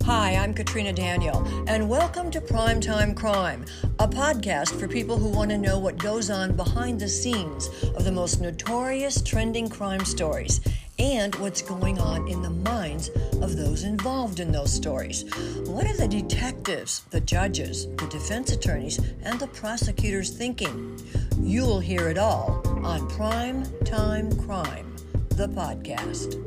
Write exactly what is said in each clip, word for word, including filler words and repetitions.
Hi, I'm Katrina Daniel, and welcome to Primetime Crime, a podcast for people who want to know what goes on behind the scenes of the most notorious trending crime stories and what's going on in the minds of those involved in those stories. What are the detectives, the judges, the defense attorneys, and the prosecutors thinking? You'll hear it all on Primetime Crime, the podcast.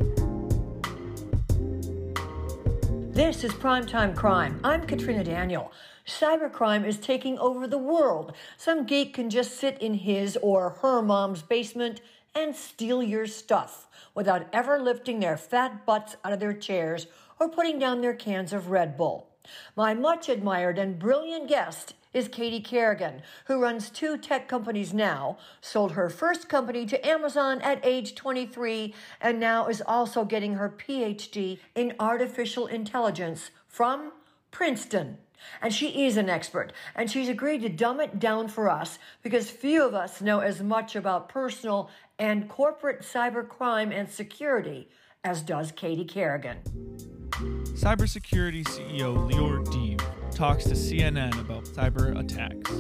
This is Primetime Crime. I'm Katrina Daniel. Cybercrime is taking over the world. Some geek can just sit in his or her mom's basement and steal your stuff without ever lifting their fat butts out of their chairs or putting down their cans of Red Bull. My much admired and brilliant guest is Katie Kerrigan, who runs two tech companies now, sold her first company to Amazon at age twenty-three, and now is also getting her P H D in artificial intelligence from Princeton. And she is an expert, and she's agreed to dumb it down for us because few of us know as much about personal and corporate cybercrime and security as does Katie Kerrigan. Cybersecurity C E O Lior Deeb talks to C N N about cyber attacks.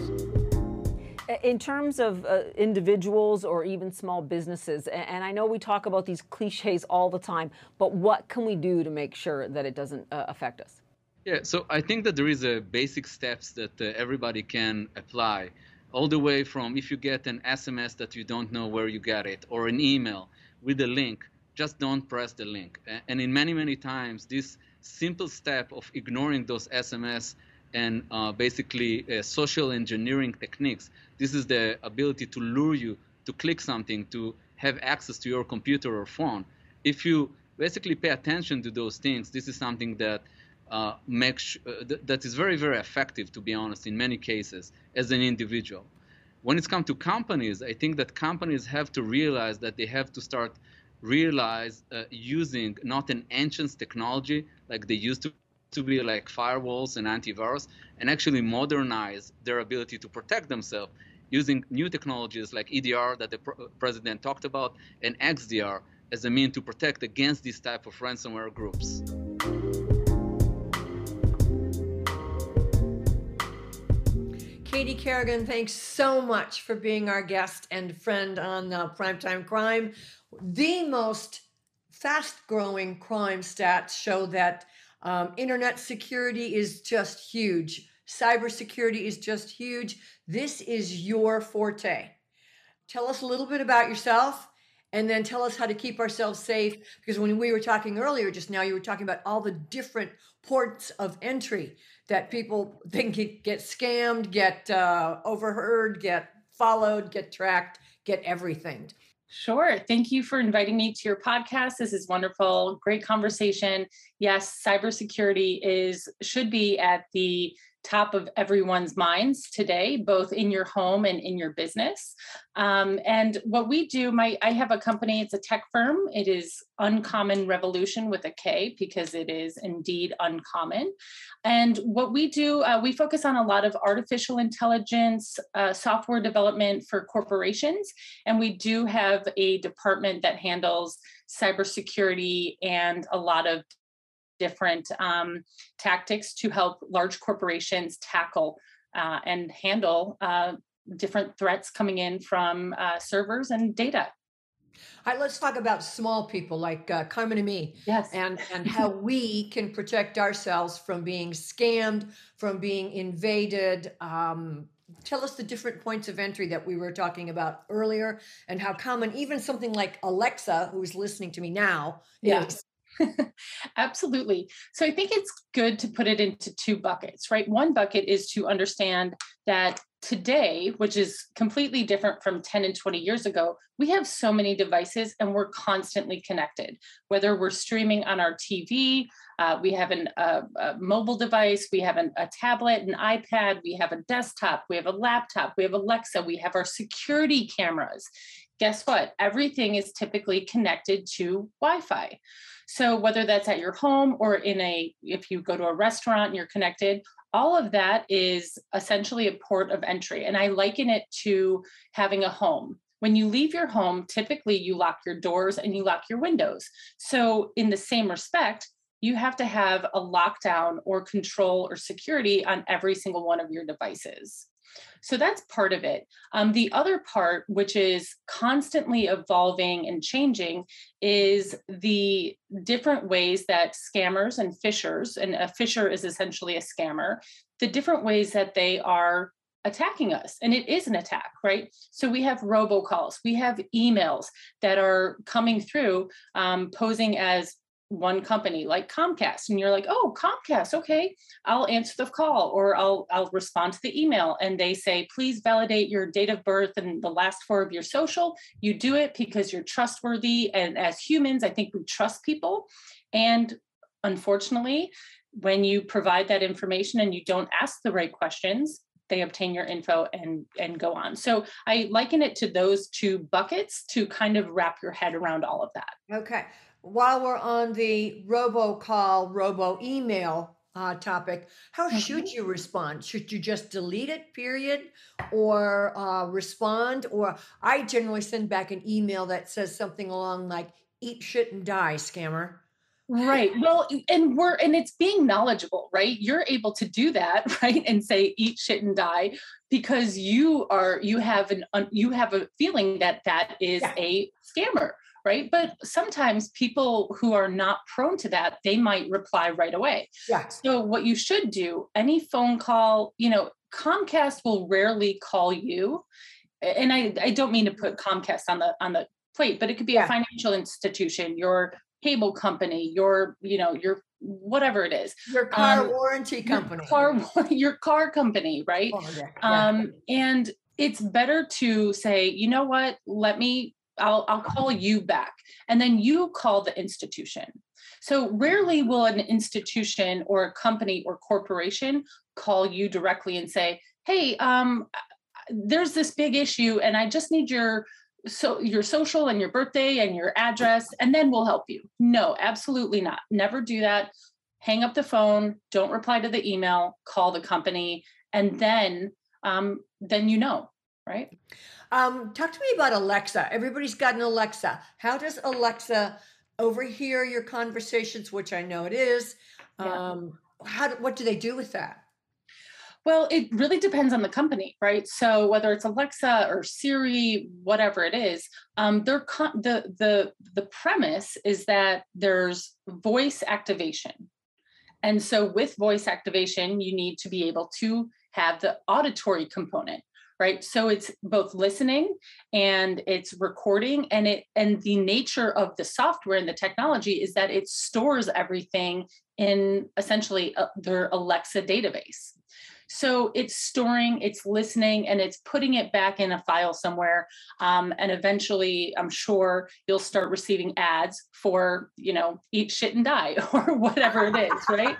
In terms of uh, individuals or even small businesses, and I know we talk about these cliches all the time, but what can we do to make sure that it doesn't uh, affect us? Yeah, so I think that there is a basic steps that uh, everybody can apply, all the way from if you get an S M S that you don't know where you got it, or an email with a link, just don't press the link. And in many, many times, this simple step of ignoring those S M S and uh, basically uh, social engineering techniques, this is the ability to lure you to click something, to have access to your computer or phone. If you basically pay attention to those things, this is something that uh, makes uh, th- that is very, very effective, to be honest, in many cases as an individual. When it's come to companies, I think that companies have to realize that they have to start realize uh, using not an ancient technology like they used to, to be like firewalls and antivirus, and actually modernize their ability to protect themselves using new technologies like E D R that the pr- president talked about and X D R as a mean to protect against these type of ransomware groups. Katie Kerrigan, thanks so much for being our guest and friend on uh, Primetime Crime. The most fast-growing crime stats show that um, internet security is just huge. Cybersecurity is just huge. This is your forte. Tell us a little bit about yourself, and then tell us how to keep ourselves safe. Because when we were talking earlier, just now, you were talking about all the different ports of entry that people think get scammed, get uh, overheard, get followed, get tracked, get everything. Sure. Thank you for inviting me to your podcast. This is wonderful. Great conversation. Yes, cybersecurity is should be at the top of everyone's minds today, both in your home and in your business. Um, and what we do, my I have a company, it's a tech firm. It is Uncommon Revolution with a K because it is indeed uncommon. And what we do, uh, we focus on a lot of artificial intelligence, uh, software development for corporations. And we do have a department that handles cybersecurity and a lot of different um, tactics to help large corporations tackle uh, and handle uh, different threats coming in from uh, servers and data. All right, let's talk about small people like uh, Carmen and me. Yes. And, and how we can protect ourselves from being scammed, from being invaded. Um, tell us the different points of entry that we were talking about earlier and how common even something like Alexa, who's listening to me now, Yeah. is. Absolutely. So I think it's good to put it into two buckets, right? One bucket is to understand that today, which is completely different from ten and twenty years ago, we have so many devices and we're constantly connected, whether we're streaming on our T V, uh, we have an, a, a mobile device, we have an, a tablet, an iPad, we have a desktop, we have a laptop, we have Alexa, we have our security cameras. Guess what? Everything is typically connected to Wi-Fi. So whether that's at your home or in a, if you go to a restaurant and you're connected, all of that is essentially a port of entry. And I liken it to having a home. When you leave your home, typically you lock your doors and you lock your windows. So in the same respect, you have to have a lockdown or control or security on every single one of your devices. So that's part of it. Um, the other part, which is constantly evolving and changing, is the different ways that scammers and phishers, and a phisher is essentially a scammer, the different ways that they are attacking us. And it is an attack, right? So we have robocalls, we have emails that are coming through um, posing as one company like Comcast, and you're like, oh, Comcast, okay, I'll answer the call, or I'll I'll respond to the email, and they say, please validate your date of birth and the last four of your social. You do it because you're trustworthy, and as humans, I think we trust people. And unfortunately, when you provide that information and you don't ask the right questions, they obtain your info and and go on. So I liken it to those two buckets to kind of wrap your head around all of that. Okay. While we're on the robocall, robo email uh, topic, how should Mhm. you respond? Should you just delete it, period, or uh, respond? Or I generally send back an email that says something along like, eat shit and die, scammer. Right. Well, and we're, and it's being knowledgeable, right? You're able to do that, right? And say, eat shit and die, because you are, you have an, un- you have a feeling that that is Yeah. a scammer, right? But sometimes people who are not prone to that, they might reply right away. Yeah. So what you should do, any phone call, you know, Comcast will rarely call you. And I, I don't mean to put Comcast on the, on the plate, but it could be Yeah. a financial institution, your cable company, your, you know, your, whatever it is. Your car Um, warranty your company. car, your car company, right? Oh, yeah. Yeah. Um, and it's better to say, you know what, let me, I'll, I'll call you back. And then you call the institution. So rarely will an institution or a company or corporation call you directly and say, hey, um, there's this big issue and I just need your, so your social and your birthday and your address, and then we'll help you. No, absolutely not. Never do that. Hang up the phone, don't reply to the email, call the company, and then, um, then you know, right? Um, talk to me about Alexa. Everybody's got an Alexa. How does Alexa overhear your conversations, which I know it is? Yeah. Um, how, do- what do they do with that? Well, it really depends on the company, right? So whether it's Alexa or Siri, whatever it is, um, they're con- the the the premise is that there's voice activation, and so with voice activation, you need to be able to have the auditory component, right? So it's both listening and it's recording, and it and the nature of the software and the technology is that it stores everything in essentially uh, their Alexa database. So it's storing, it's listening, and it's putting it back in a file somewhere. Um, and eventually, I'm sure you'll start receiving ads for, you know, eat shit and die or whatever it is, right?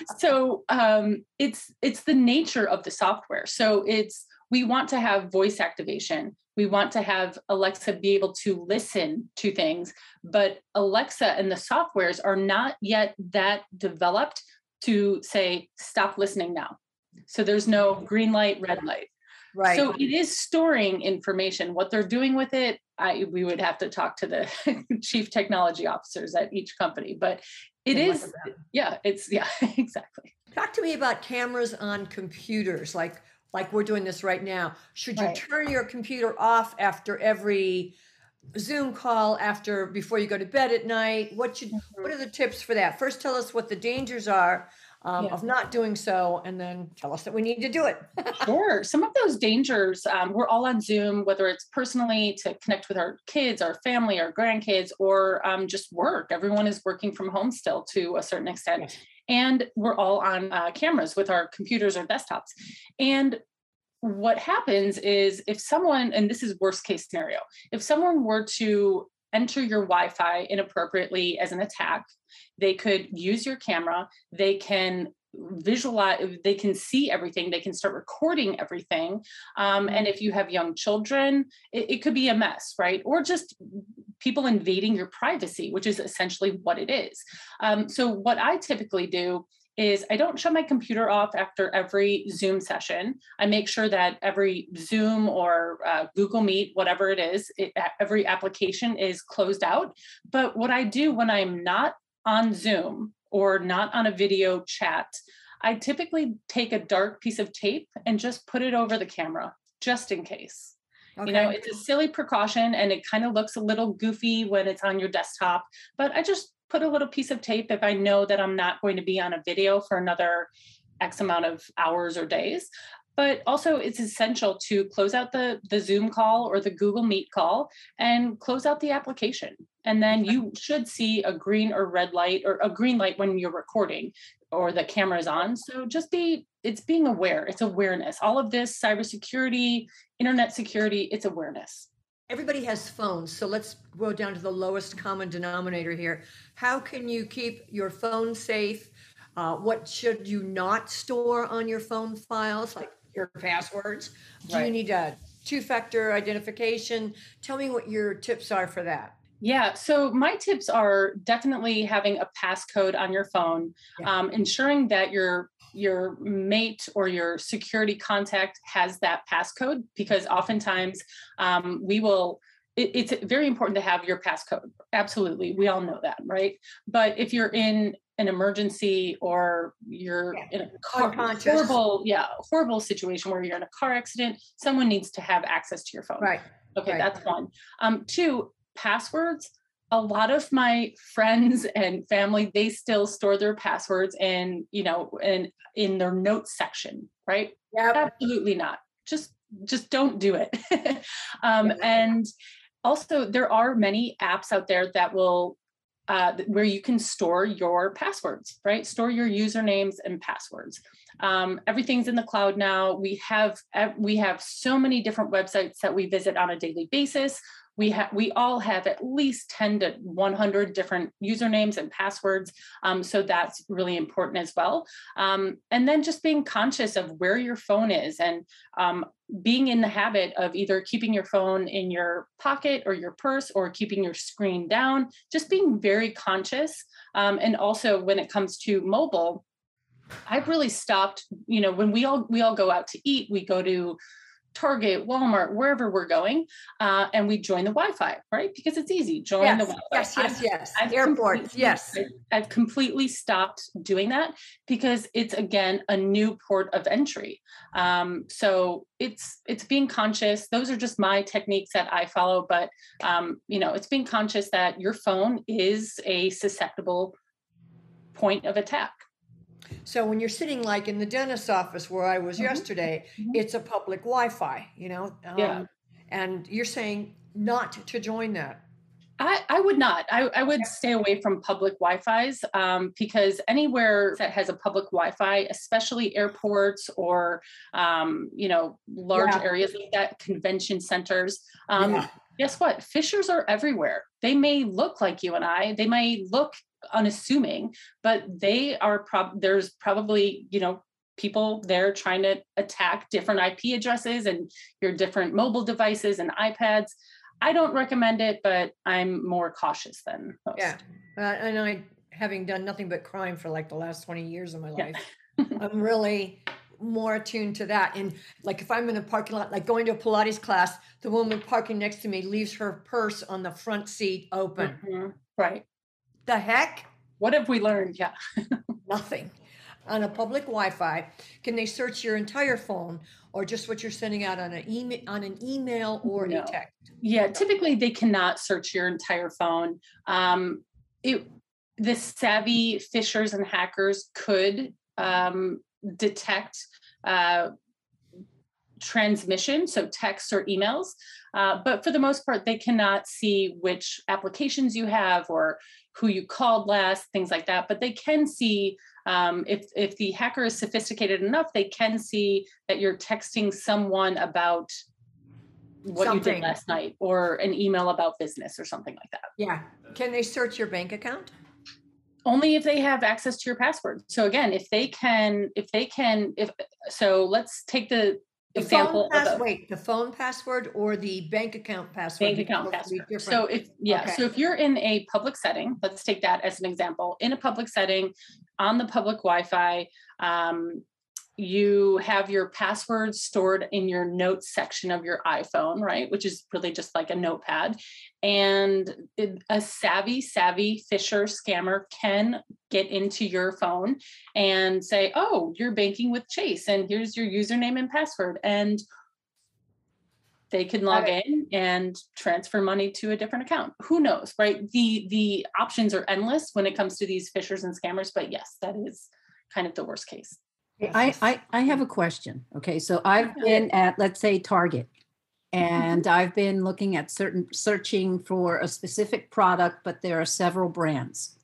So um, it's it's the nature of the software. So it's we want to have voice activation. We want to have Alexa be able to listen to things, but Alexa and the softwares are not yet that developed to say, stop listening now. So there's no green light, red light. Right. So it is storing information. What they're doing with it, I we would have to talk to the chief technology officers at each company. But it Good luck is, with that. yeah, it's yeah, exactly. Talk to me about cameras on computers, like like we're doing this right now. Should you Right. turn your computer off after every Zoom call, after before you go to bed at night? What should what are the tips for that? First, tell us what the dangers are um, Yeah. of not doing so, and then tell us that we need to do it. Sure. Some of those dangers, um, we're all on Zoom, whether it's personally to connect with our kids, our family, our grandkids, or um, just work. Everyone is working from home still to a certain extent. Yes. And we're all on uh, cameras with our computers or desktops. And what happens is if someone, and this is worst case scenario, if someone were to enter your Wi-Fi inappropriately as an attack, they could use your camera, they can visualize, they can see everything, they can start recording everything. Um, and if you have young children, it, it could be a mess, right? Or just people invading your privacy, which is essentially what it is. Um, so what I typically do is I don't shut my computer off after every Zoom session. I make sure that every Zoom or uh, Google Meet, whatever it is, it, every application is closed out. But what I do when I'm not on Zoom or not on a video chat, I typically take a dark piece of tape and just put it over the camera, just in case. Okay. You know, it's a silly precaution and it kind of looks a little goofy when it's on your desktop, but I just put a little piece of tape if I know that I'm not going to be on a video for another X amount of hours or days. But also it's essential to close out the, the Zoom call or the Google Meet call and close out the application. And then you should see a green or red light, or a green light when you're recording or the camera is on. So just be, it's being aware, it's awareness. All of this cybersecurity, internet security, it's awareness. Everybody has phones, so let's go down to the lowest common denominator here. How can you keep your phone safe? Uh, what should you not store on your phone files, like your passwords? Do right. you need a two-factor identification? Tell me what your tips are for that. Yeah, so my tips are definitely having a passcode on your phone, yeah. um, ensuring that your your mate or your security contact has that passcode, because oftentimes um, we will, it, it's very important to have your passcode. Absolutely, we all know that, right? But if you're in an emergency or you're yeah. in a car, horrible, yeah, horrible situation where you're in a car accident, someone needs to have access to your phone. Right. Okay, right. that's one. Um, two, passwords. A lot of my friends and family, they still store their passwords in, you know, in, in their notes section, right? Yeah. Absolutely not. Just, just don't do it. um, yeah. And also there are many apps out there that will, uh, where you can store your passwords, right? Store your usernames and passwords. Um, everything's in the cloud now. We have, we have so many different websites that we visit on a daily basis. We have, we all have at least ten to one hundred different usernames and passwords. Um, so that's really important as well. Um, and then just being conscious of where your phone is, and um, being in the habit of either keeping your phone in your pocket or your purse, or keeping your screen down, just being very conscious. Um, and also when it comes to mobile, I've really stopped, you know, when we all, we all go out to eat, we go to Target, Walmart, wherever we're going, uh, and we join the Wi-Fi, right? Because it's easy. Join yes, the Wi-Fi. Yes, yes, I've, yes. I've Airports, yes. I've completely stopped doing that because it's, again, a new port of entry. Um, so it's it's being conscious. Those are just my techniques that I follow, but um, you know, it's being conscious that your phone is a susceptible point of attack. So when you're sitting like in the dentist's office where I was mm-hmm. yesterday, mm-hmm. it's a public Wi-Fi, you know, um, yeah. and you're saying not to join that. I, I would not. I, I would stay away from public Wi-Fis um, because anywhere that has a public Wi-Fi, especially airports or, um, you know, large yeah. areas like that, convention centers, um, yeah. guess what? Phishers are everywhere. They may look like you and I. They may look unassuming, but they are prob there's probably, you know, people there trying to attack different I P addresses and your different mobile devices and iPads. I don't recommend it, but I'm more cautious than most. Yeah. Uh, and I, having done nothing but crime for like the last twenty years of my life, yeah. I'm really more attuned to that. And like, if I'm in a parking lot, like going to a Pilates class, the woman parking next to me leaves her purse on the front seat open. Mm-hmm. Right. The heck? What have we learned? Yeah. Nothing. On a public Wi-Fi, can they search your entire phone or just what you're sending out on an email, on an email or no. a text? Yeah, typically they cannot search your entire phone. Um, it, the savvy phishers and hackers could um, detect uh, transmission, so texts or emails, uh, but for the most part, they cannot see which applications you have or who you called last, things like that. But they can see, um, if, if the hacker is sophisticated enough, they can see that you're texting someone about what something. you did last night, or an email about business or something like that. Yeah. Can they search your bank account? Only if they have access to your password. So again, if they can, if they can, if, so let's take the, The example phone pass, of a, wait, the phone password or the bank account password? Bank account password. So if, yeah, okay. so if you're in a public setting, let's take that as an example, in a public setting, on the public Wi-Fi, um, you have your passwords stored in your notes section of your iPhone, right? Which is really just like a notepad. And a savvy, savvy phisher scammer can get into your phone and say, oh, you're banking with Chase, and here's your username and password. And they can log in and transfer money to a different account. Who knows, right? The, the options are endless when it comes to these phishers and scammers, but yes, that is kind of the worst case. I, I, I have a question. Okay, so I've been at, let's say, Target, and mm-hmm. I've been looking at certain, searching for a specific product, but there are several brands.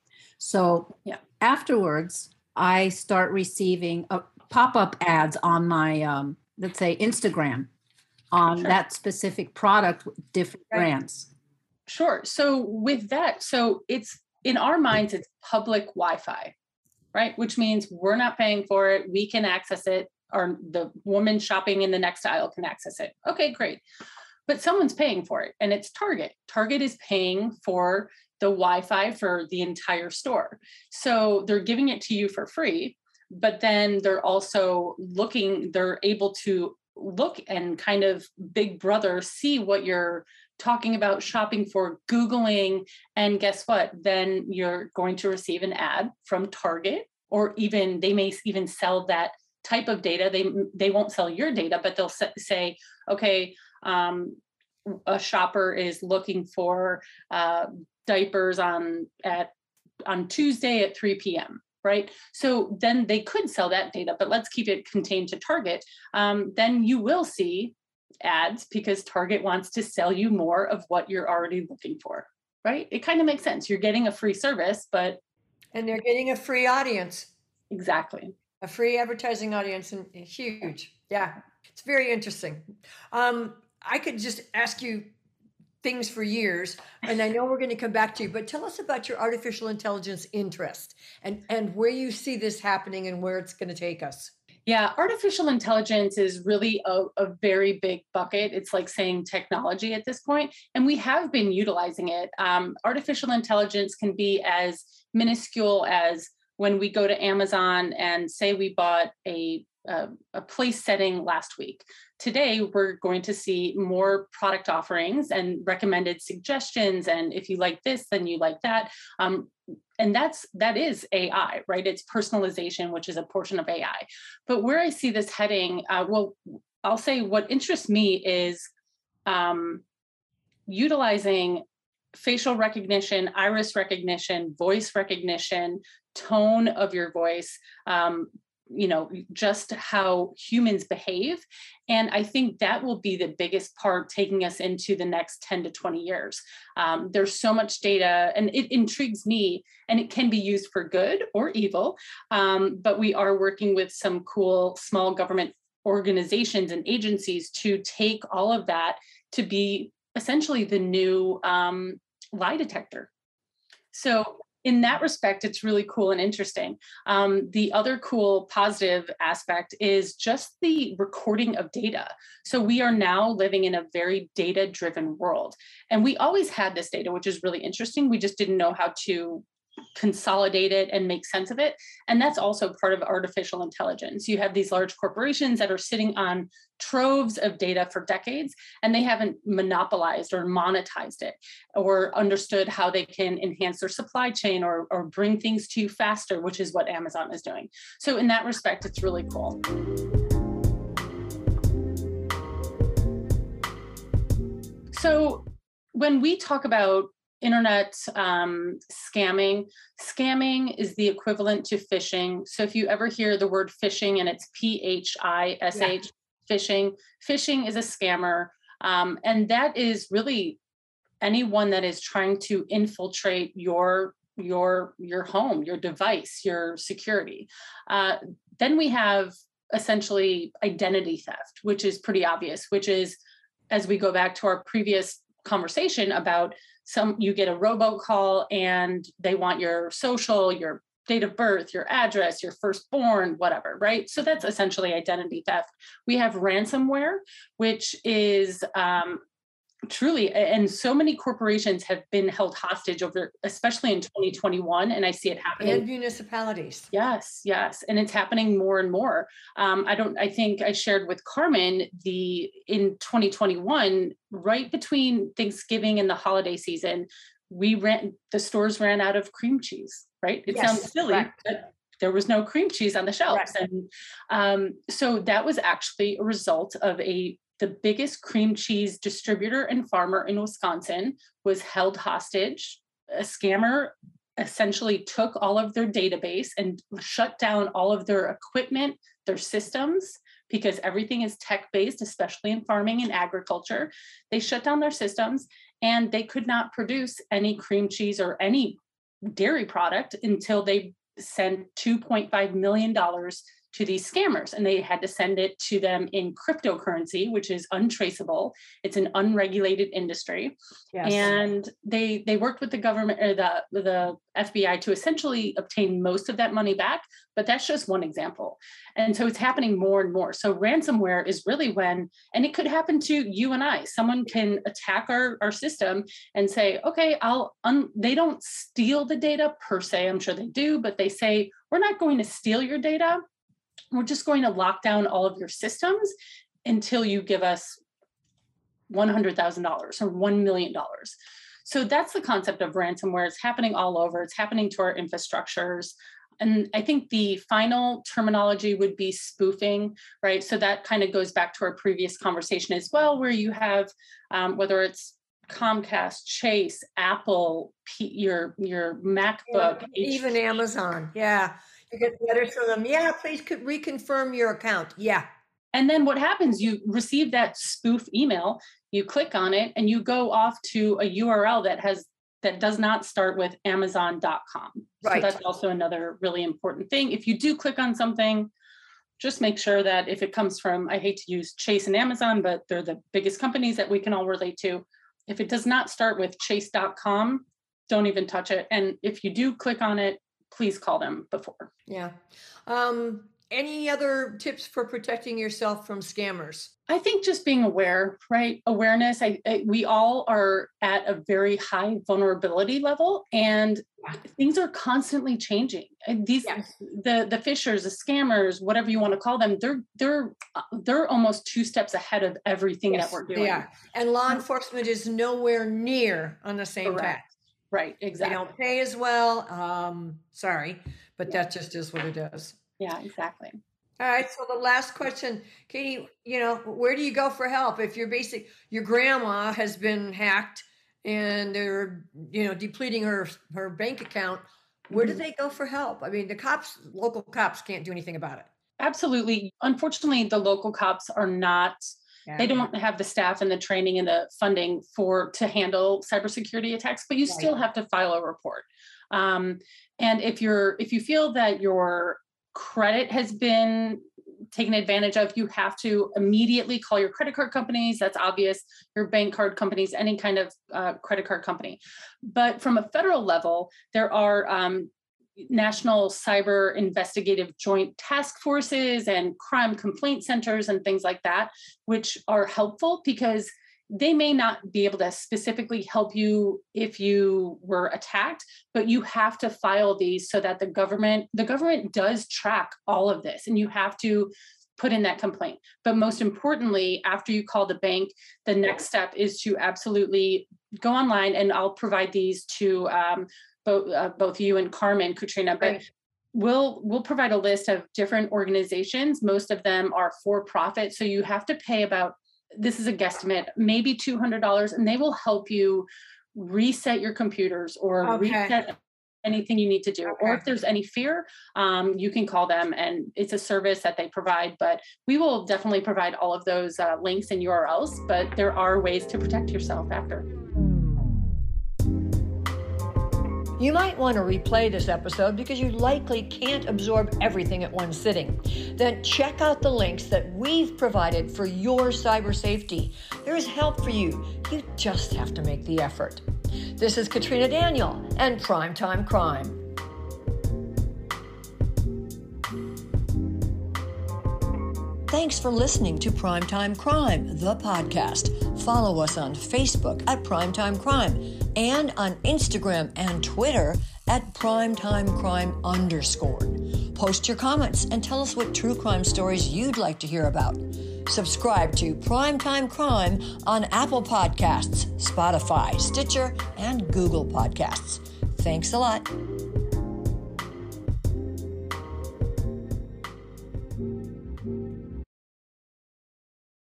So yeah. afterwards, I start receiving a pop-up ads on my, um, let's say, Instagram on sure. that specific product with different right. brands. Sure. So with that, so it's, in our minds, it's public Wi-Fi. Right? Which means we're not paying for it. We can access it, or the woman shopping in the next aisle can access it. Okay, great. But someone's paying for it, and it's Target. Target is paying for the Wi-Fi for the entire store. So they're giving it to you for free, but then they're also looking, they're able to look and kind of Big Brother see what you're talking about shopping for, Googling, and guess what? Then you're going to receive an ad from Target, or even they may even sell that type of data. They they won't sell your data, but they'll say, okay, um, a shopper is looking for uh, diapers on at on Tuesday at three p.m. Right? So then they could sell that data, but let's keep it contained to Target. Um, then you will see ads because Target wants to sell you more of what you're already looking for, right? It kind of makes sense. You're getting a free service, but... And they're getting a free audience. Exactly. A free advertising audience, and huge. Yeah, it's very interesting. Um, I could just ask you things for years, and I know we're going to come back to you, but tell us about your artificial intelligence interest and, and where you see this happening and where it's going to take us. Yeah, artificial intelligence is really a, a very big bucket. It's like saying technology at this point, and we have been utilizing it. Um, artificial intelligence can be as minuscule as when we go to Amazon and say we bought a, a, a place setting last week. Today, we're going to see more product offerings and recommended suggestions. And if you like this, then you like that. Um, and that's, that is A I, right? It's personalization, which is a portion of A I. But where I see this heading, uh, well, I'll say what interests me is um, utilizing facial recognition, iris recognition, voice recognition, tone of your voice, um, you know, just how humans behave. And I think that will be the biggest part taking us into the next ten to twenty years. Um, there's so much data, and it intrigues me, and it can be used for good or evil. Um, but we are working with some cool small government organizations and agencies to take all of that to be essentially the new um, lie detector. So in that respect, it's really cool and interesting. Um, the other cool positive aspect is just the recording of data. So we are now living in a very data-driven world. And we always had this data, which is really interesting. We just didn't know how to consolidate it and make sense of it. And that's also part of artificial intelligence. You have these large corporations that are sitting on troves of data for decades, and they haven't monopolized or monetized it or understood how they can enhance their supply chain or, or bring things to you faster, which is what Amazon is doing. So in that respect, it's really cool. So when we talk about internet um, scamming, scamming is the equivalent to phishing. So if you ever hear the word phishing, and it's P H I S H, yeah. phishing, phishing is a scammer. Um, and that is really anyone that is trying to infiltrate your, your, your home, your device, your security. Uh, then we have essentially identity theft, which is pretty obvious, which is, as we go back to our previous conversation about some, you get a robocall and they want your social, your date of birth, your address, your firstborn, whatever, right? So that's essentially identity theft. We have ransomware, which is um, Truly. And so many corporations have been held hostage over, especially in twenty twenty-one. And I see it happening. And municipalities. Yes, yes. And it's happening more and more. Um, I don't, I think I shared with Carmen the, in twenty twenty-one, right between Thanksgiving and the holiday season, we ran, the stores ran out of cream cheese, right? It Yes, sounds silly, correct. but there was no cream cheese on the shelves. Right. And um, so that was actually a result of a the biggest cream cheese distributor and farmer in Wisconsin was held hostage. A scammer essentially took all of their database and shut down all of their equipment, their systems, because everything is tech-based, especially in farming and agriculture. They shut down their systems and they could not produce any cream cheese or any dairy product until they sent two point five million dollars to these scammers, and they had to send it to them in cryptocurrency, which is untraceable. It's an unregulated industry. Yes. And they they worked with the government or the, the F B I to essentially obtain most of that money back, but that's just one example. And so it's happening more and more. So ransomware is really when, and it could happen to you and I, someone can attack our, our system and say, okay, I'll, un-, they don't steal the data per se, I'm sure they do, but they say, we're not going to steal your data. We're just going to lock down all of your systems until you give us one hundred thousand dollars or one million dollars. So that's the concept of ransomware. It's happening all over. It's happening to our infrastructures. And I think the final terminology would be spoofing, right? So that kind of goes back to our previous conversation as well, where you have, um, whether it's Comcast, Chase, Apple, P- your, your MacBook. Yeah, even H- Amazon. Yeah. You get letters from them. Yeah, please could reconfirm your account. Yeah. And then what happens, you receive that spoof email, you click on it, and you go off to a U R L that has that does not start with amazon dot com. Right. So that's also another really important thing. If you do click on something, just make sure that if it comes from, I hate to use Chase and Amazon, but they're the biggest companies that we can all relate to. If it does not start with chase dot com, don't even touch it. And if you do click on it, please call them before. Yeah. Um, any other tips for protecting yourself from scammers? I think just being aware, right? Awareness. I, I, we all are at a very high vulnerability level, and yeah. things are constantly changing. And these, yes. the the fishers, the scammers, whatever you want to call them, they're they're they're almost two steps ahead of everything yes, that we're doing. Yeah, and law enforcement is nowhere near on the same Correct. path. Right, exactly. They don't pay as well. Um, sorry, but yeah. that just is what it is. Yeah, exactly. All right. So the last question, Katie, you know, where do you go for help if your basic your grandma has been hacked and they're, you know, depleting her her bank account? Where mm-hmm. do they go for help? I mean, the cops, local cops, can't do anything about it. Absolutely. Unfortunately, the local cops are not. Yeah. They don't have the staff and the training and the funding for to handle cybersecurity attacks, but you right. still have to file a report. Um, and if you're if you feel that your credit has been taken advantage of, you have to immediately call your credit card companies. That's obvious. Your bank card companies, any kind of uh, credit card company. But from a federal level, there are um, national cyber investigative joint task forces and crime complaint centers and things like that, which are helpful because they may not be able to specifically help you if you were attacked, but you have to file these so that the government, the government does track all of this, and you have to put in that complaint. But most importantly, after you call the bank, the next step is to absolutely go online, and I'll provide these to um, both uh, both you and Carmen, Katrina, but right. we'll we'll provide a list of different organizations. Most of them are for profit, so you have to pay about, this is a guesstimate, maybe two hundred dollars, and they will help you reset your computers or okay. reset anything you need to do. Okay. Or if there's any fear, um, you can call them, and it's a service that they provide. But we will definitely provide all of those uh, links and U R Ls, but there are ways to protect yourself after. You might want to replay this episode because you likely can't absorb everything at one sitting. Then check out the links that we've provided for your cyber safety. There is help for you. You just have to make the effort. This is Katrina Daniel and Primetime Crime. Thanks for listening to Primetime Crime, the podcast. Follow us on Facebook at Primetime Crime and on Instagram and Twitter at Primetime Crime underscore. Post your comments and tell us what true crime stories you'd like to hear about. Subscribe to Primetime Crime on Apple Podcasts, Spotify, Stitcher, and Google Podcasts. Thanks a lot.